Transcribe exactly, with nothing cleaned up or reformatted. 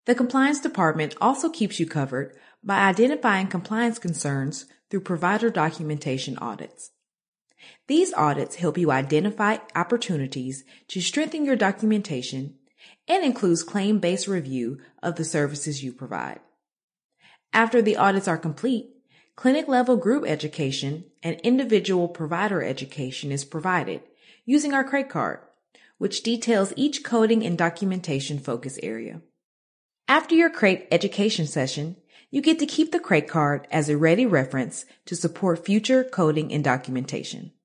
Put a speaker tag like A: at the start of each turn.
A: The compliance department also keeps you covered by identifying compliance concerns through provider documentation audits. These audits help you identify opportunities to strengthen your documentation and includes claim-based review of the services you provide. After the audits are complete, clinic-level group education and individual provider education is provided using our Crate Card, which details each coding and documentation focus area. After your Crate education session, you get to keep the Crate Card as a ready reference to support future coding and documentation.